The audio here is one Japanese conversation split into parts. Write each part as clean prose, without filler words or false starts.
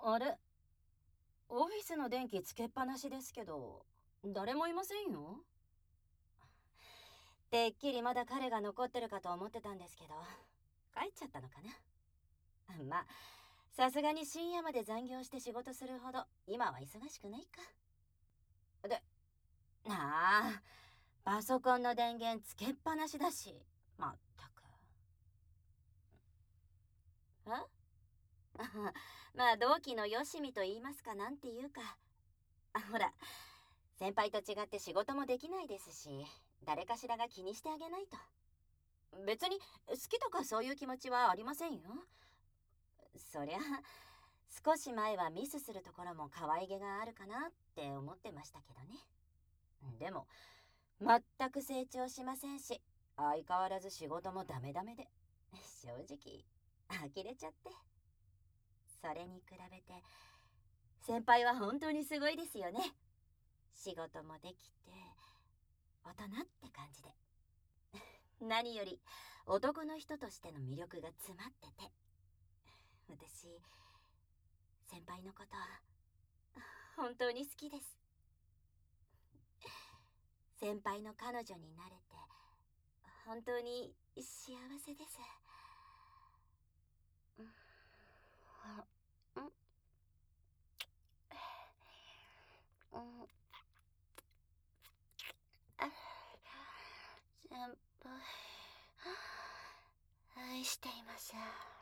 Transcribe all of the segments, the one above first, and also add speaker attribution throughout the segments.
Speaker 1: あれ、オフィスの電気つけっぱなしですけど、誰もいませんよ。てっきりまだ彼が残ってるかと思ってたんですけど、帰っちゃったのかな。まあ、さすがに深夜まで残業して仕事するほど今は忙しくないか。で、パソコンの電源つけっぱなしだし、まったく。あまあ同期のよしみと言いますか、なんていうか。ほら、先輩と違って仕事もできないですし、誰かしらが気にしてあげないと。別に好きとかそういう気持ちはありませんよ。そりゃ少し前はミスするところも可愛げがあるかなって思ってましたけどね。でも全く成長しませんし、相変わらず仕事もダメダメで、正直呆れちゃって。それに比べて先輩は本当にすごいですよね。仕事もできて大人って感じで、何より男の人としての魅力が詰まってて、私先輩のこと本当に好きです。先輩の彼女になれて本当に幸せです。先輩、愛しています。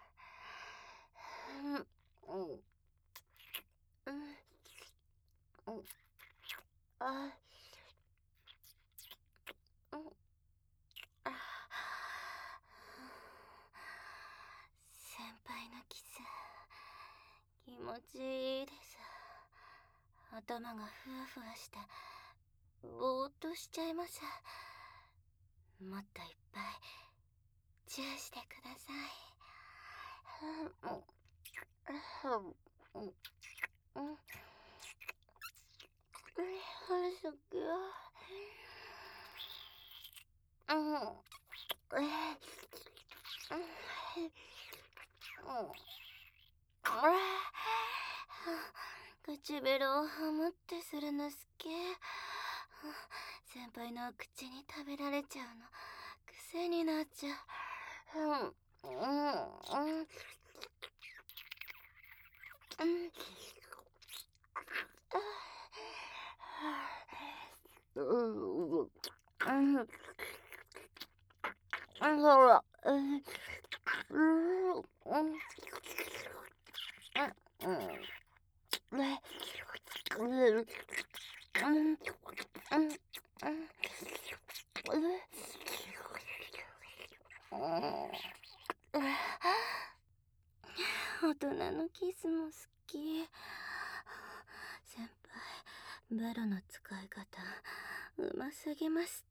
Speaker 1: 先輩のキス気持ちいいです。頭がふわふわしてぼーっとしちゃいます。もっといっぱいチューしてください。唇をハムってするの好き。先輩の口に食べられちゃうの癖になっちゃう。ほら。大人のキスも好き。先輩、ベロの使い方うますぎました。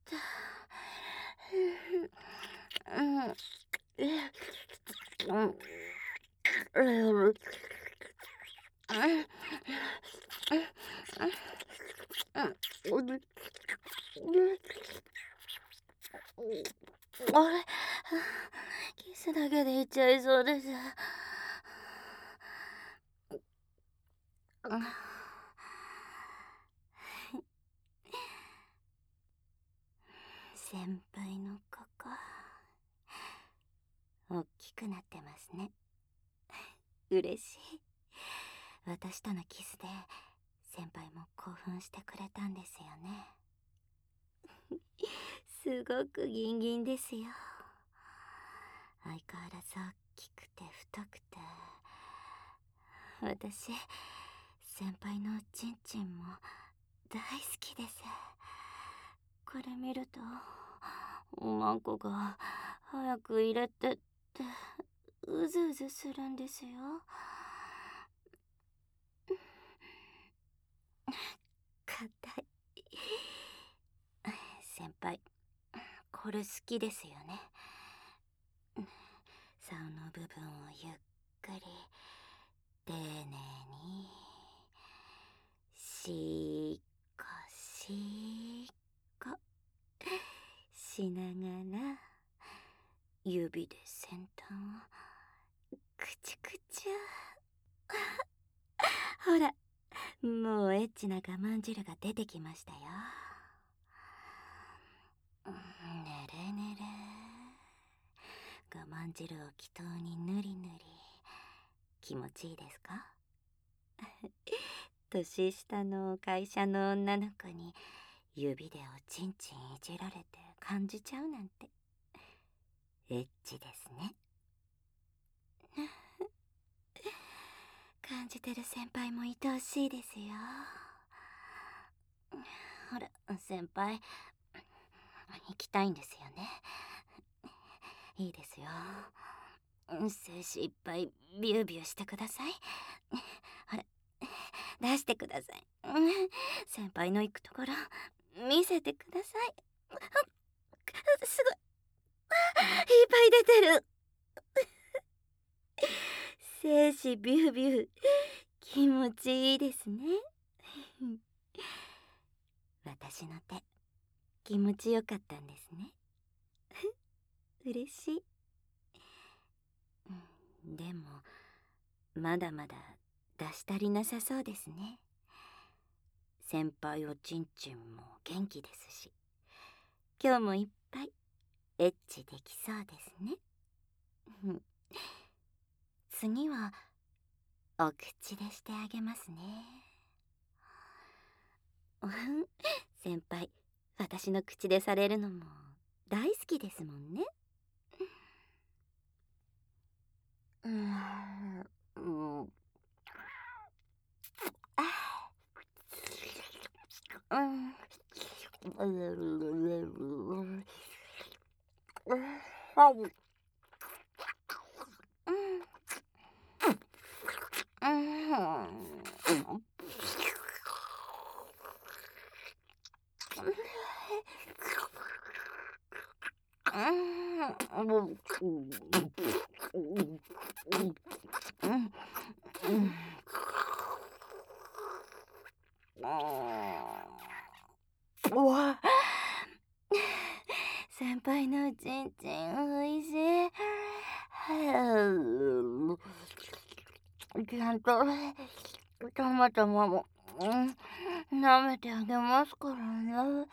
Speaker 1: あれ、キスだけでいっちゃいそうです。先輩のここ大きくなってますね。嬉しい。私とのキスで先輩も興奮してくれたんですよね。すごくギンギンですよ。相変わらず大きくて太くて、私先輩のチンチンも大好きです。これ見るとおまんこが早く入れてってうずうずするんですよ。硬い。先輩、これ好きですよね。竿の部分をゆっくり丁寧にしっこしっこしながら指で先端をくちゅくちゅ。 ほら、もうエッチな我慢汁が出てきましたよ。ねるねる。我慢汁を祈祷にぬりぬり。気持ちいいですか？年下の会社の女の子に指でおちんちんいじられて感じちゃうなんてエッチですね。感じてる先輩も愛おしいですよ。ほら先輩、行きたいんですよね。いいですよ。精子いっぱいビュービューしてください。ほら出してください。先輩の行くところ見せてください。すごい、いっぱい出てる。精子ビュービュー、気持ちいいですね。私の手気持ちよかったんですね。嬉しい。でもまだまだ出し足りなさそうですね。先輩おちんちんも元気ですし、今日もいっぱいエッチできそうですね。次はお口でしてあげますね。先輩、私の口でされるのも大好きですもんね。先輩のおちんちんおいしい。ちゃんとたまたまも舐めてあげますからね。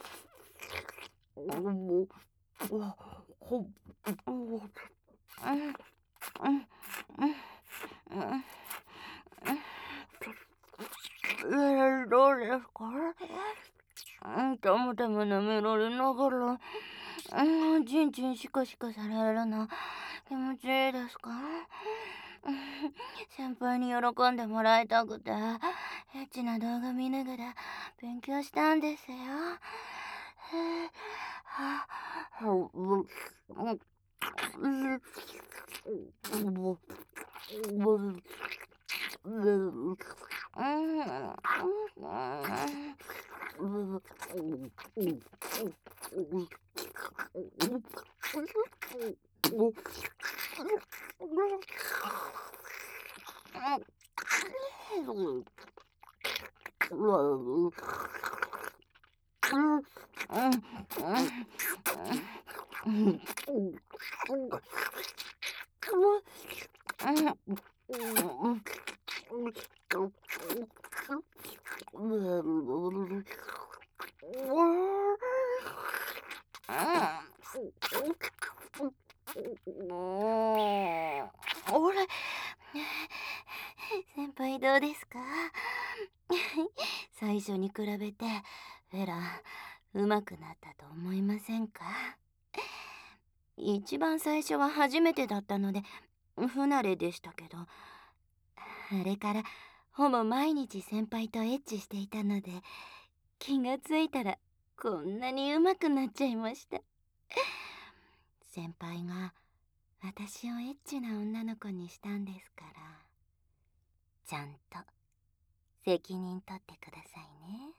Speaker 1: どうですか？たまたま舐められながらちんちんシカシカされるの気持ちいいですか？先輩に喜んでもらいたくてエッチな動画見ながら勉強したんですよ。ほら、先輩どうですか？最初に比べてフェラ上手くなったと思いませんか？一番最初は初めてだったので不慣れでしたけど、あれからほぼ毎日先輩とエッチしていたので、気がついたらこんなに上手くなっちゃいました。先輩が私をエッチな女の子にしたんですから、ちゃんと責任取ってくださいね。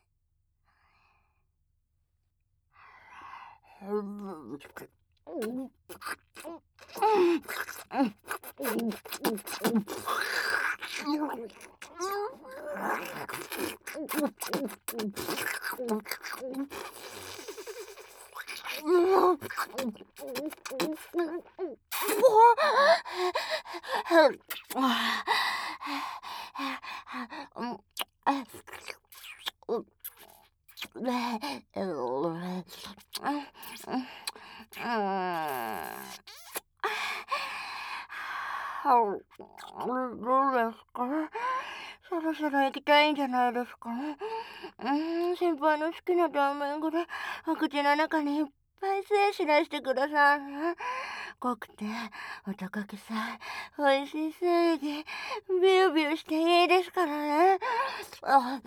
Speaker 2: どうですか？そろそろ行きたいんじゃないですか？先輩の好きなタイミングでお口の中にいっぱい精子出してくださいね。濃くて音かけさ美味しい精液ビュービューしていいですからね。あ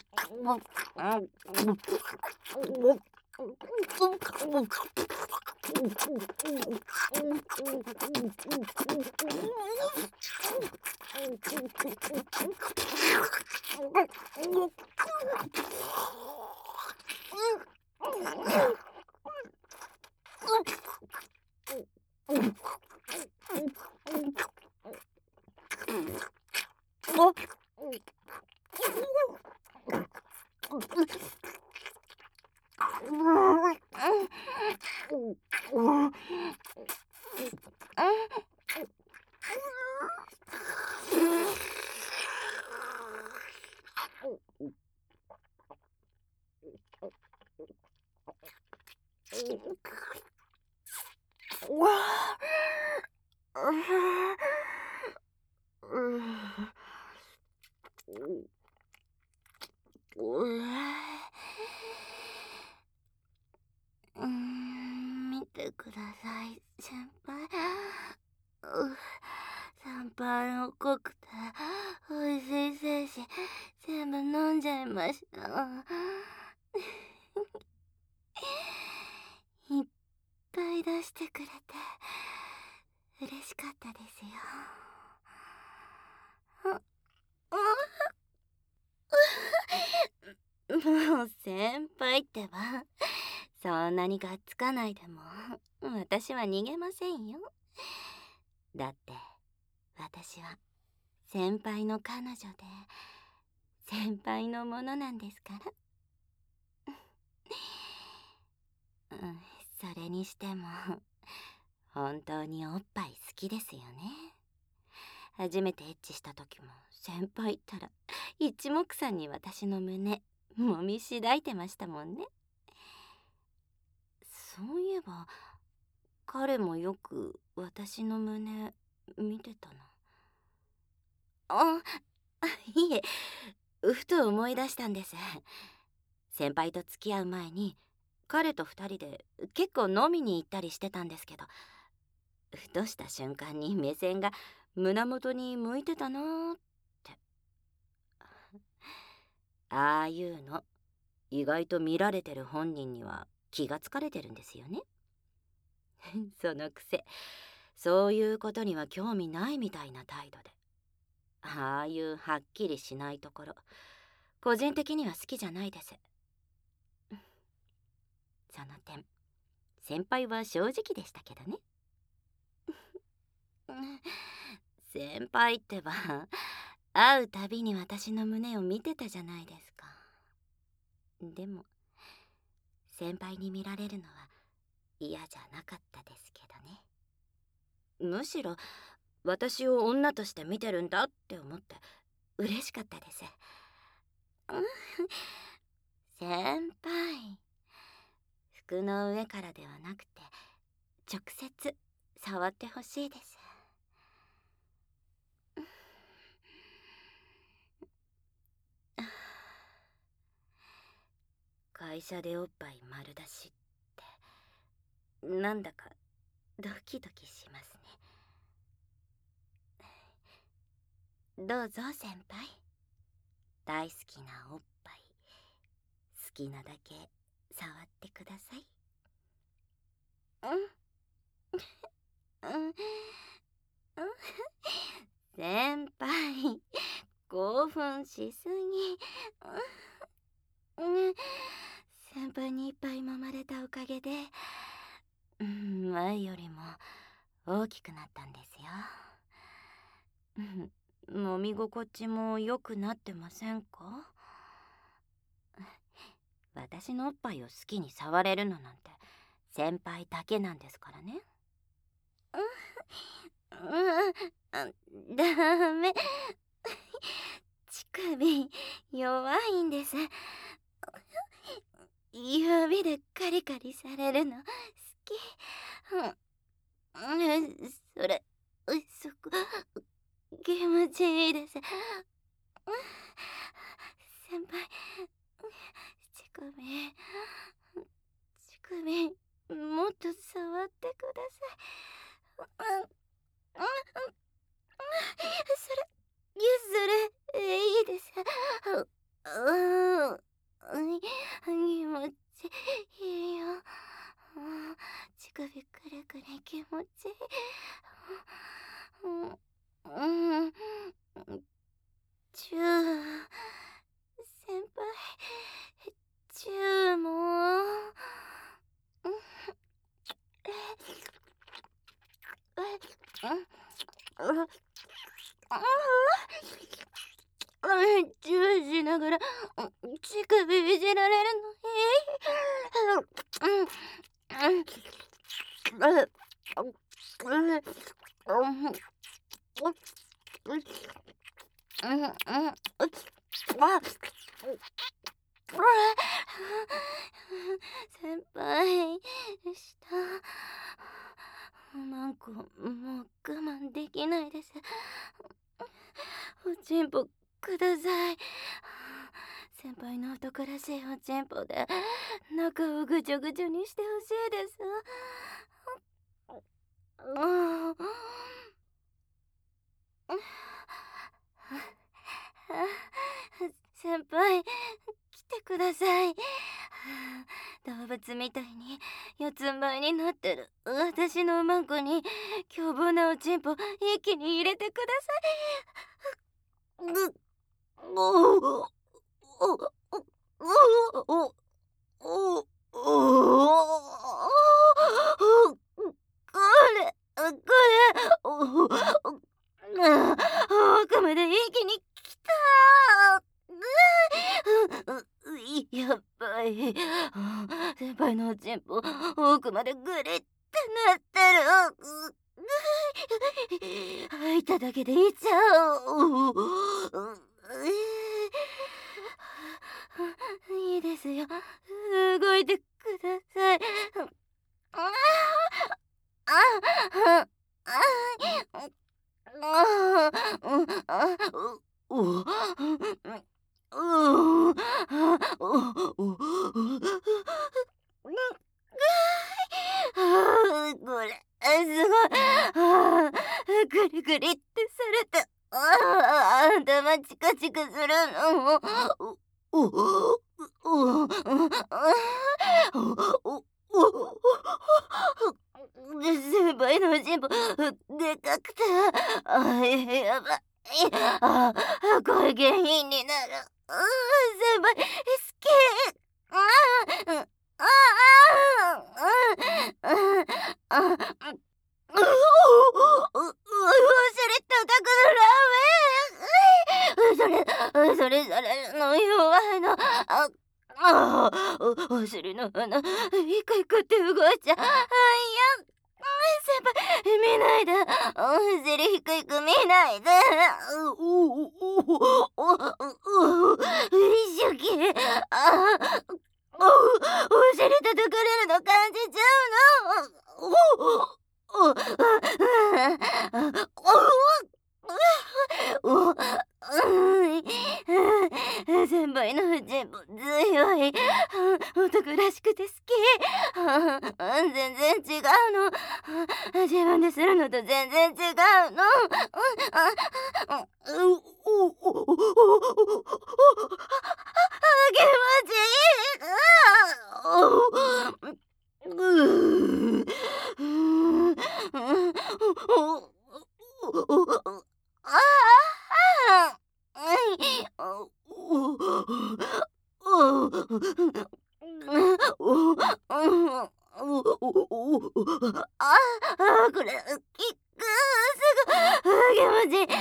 Speaker 2: 見てください、先輩。先輩の濃くて美味しい精子全部飲んじゃいました。いっぱい出してくれて嬉しかったですよ。もう先輩ってば、そんなにがっつかないでも私は逃げませんよ。だって私は先輩の彼女で先輩のものなんですから。それにしても本当におっぱい好きですよね。初めてエッチした時も先輩ったら一目散に私の胸揉みしだいてましたもんね。そういえば彼もよく私の胸見てたな。いえ、ふと思い出したんです。先輩と付き合う前に彼と二人で結構飲みに行ったりしてたんですけど、ふとした瞬間に目線が胸元に向いてたなーって。ああいうの意外と見られてる本人には気がつかれてるんですよね。そのくせそういうことには興味ないみたいな態度で、ああいうはっきりしないところ個人的には好きじゃないです。その点先輩は正直でしたけどね。先輩ってば会うたびに私の胸を見てたじゃないですか。でも先輩に見られるのは嫌じゃなかったですけどね。むしろ私を女として見てるんだって思って嬉しかったです。先輩、服の上からではなくて直接触ってほしいです。会社でおっぱい丸出しってなんだかドキドキしますね。どうぞ先輩、大好きなおっぱい好きなだけ触ってください。先輩、興奮しすぎ。先輩にいっぱい揉まれたおかげで前よりも大きくなったんですよ。揉み心地も良くなってませんか？私のおっぱいを好きに触れるのなんて先輩だけなんですからね。ダメ。乳首弱いんです。 指でカリカリされるの好き。それ、そこ、気持ちいいです。先輩、乳首、もっと触ってください。それ、いいです。気持ちいいよ。乳首くるくる気持ちいい。チュー、先輩、チューも。チューしながら乳首いじられるの先輩、下なんかもう我慢できないです。おちんぽください。先輩の男らしいおちんぽで中をぐちょぐちょにしてほしいです。先輩、来てください。動物みたいに四つん這いになってる私のマンコに凶暴なおちんぽ一気に入れてください。奥まで一気に来た。やばい。先輩のおちんぽ奥までグリってなってる。開いただけでいっちゃう。いいですよ、動いてください。これすごい。グリグリってされて頭チカチカするの。先輩のおちんぽでかくてやばい。これ原因になる。先輩好き。それの弱いの。お尻の穴一回食って動いちゃ。先輩見ないで。お尻低く見ないで。一生懸命お尻叩かれるの感じちゃうの。先輩のおちんぽ強い。男らしくて好き。全然違うの。自分でするのと全然違うの。気持ちこれキックすごい気持ちいい。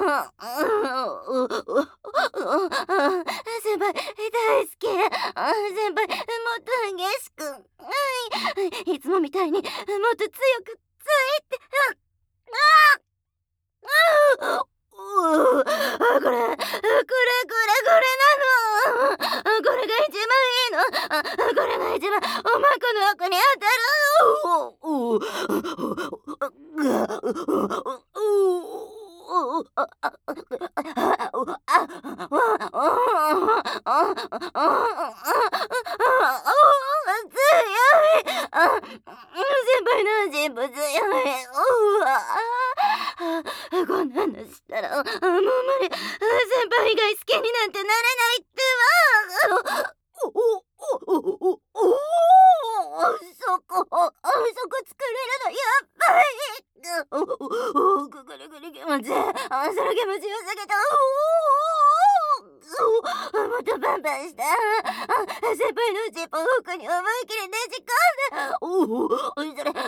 Speaker 2: 先輩大好き。先輩もっと激しく、いつもみたいにもっと強くついて。これなの。これが一番いいの。これ輩の人物強い。こんなのしたらもう無理。先輩以外好きになんてなれないってば。そこ作れるのやばい。ぐるぐる気持ちいい。その気持ちよすぎて。もっとバンバンして。先輩のジップを奥に思い切りねじ込んで。それ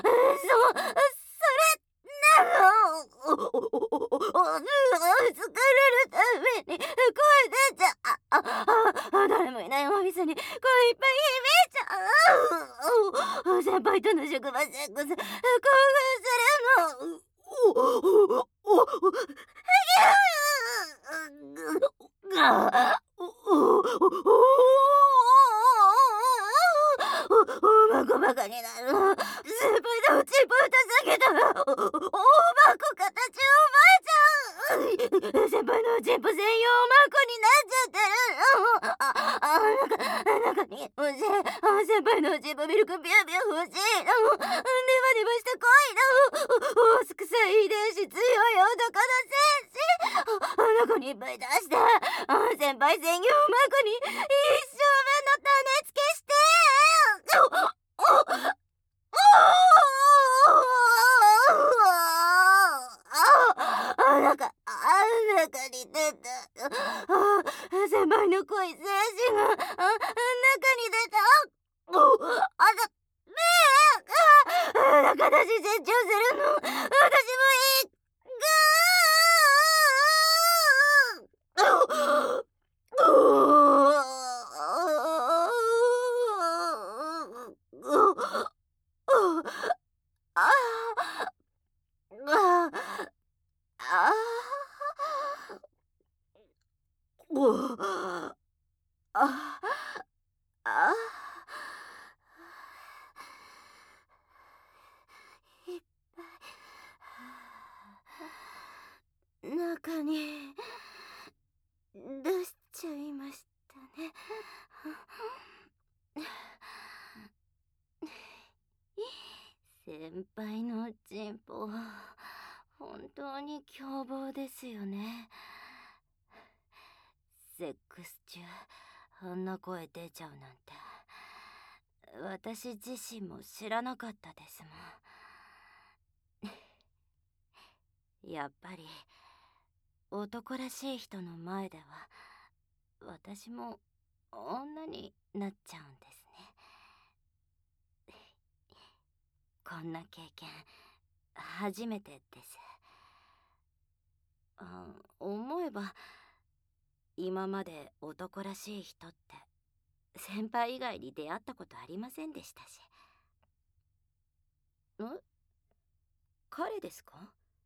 Speaker 2: 作れるために声出ちゃ誰もいないオフィスに声いっぱい響いちゃう。先輩との職場セックス興奮するの。バカになる。先輩のチンポ歌下げたら大箱形おばあちゃん。先輩のチンポ専用マークになっちゃってる。中に欲しい。先輩のチンポミルクビュービュー欲しい。ネバネバした恋のすくさい遺伝子強い男の戦士。中にいっぱい出して先輩専用マークに一生分の種付けして。中に出た。先輩の濃い精子が中に出た。形成長するの。私もいい。中に出しちゃいましたね。先輩のチンポ本当に凶暴ですよね。セックス中あんな声出ちゃうなんて私自身も知らなかったですもん。やっぱり男らしい人の前では私も女になっちゃうんですね。こんな経験初めてです。思えば今まで男らしい人って先輩以外に出会ったことありませんでしたし。彼ですか？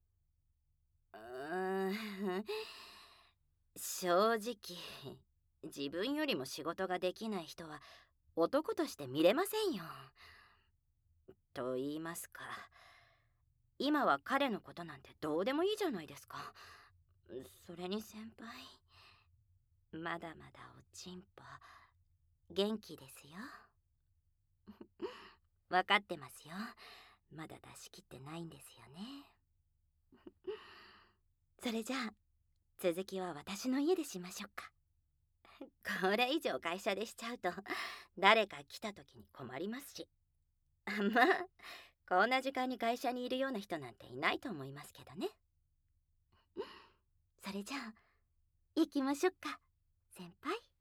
Speaker 2: 正直自分よりも仕事ができない人は男として見れませんよ。と言いますか、今は彼のことなんてどうでもいいじゃないですか。それに先輩まだまだおちんぽ元気ですよ。分かってますよ。まだ出し切ってないんですよね。それじゃあ続きは私の家でしましょうか。これ以上会社でしちゃうと誰か来た時に困りますし。まあこんな時間に会社にいるような人なんていないと思いますけどね。それじゃあ行きましょうか先輩。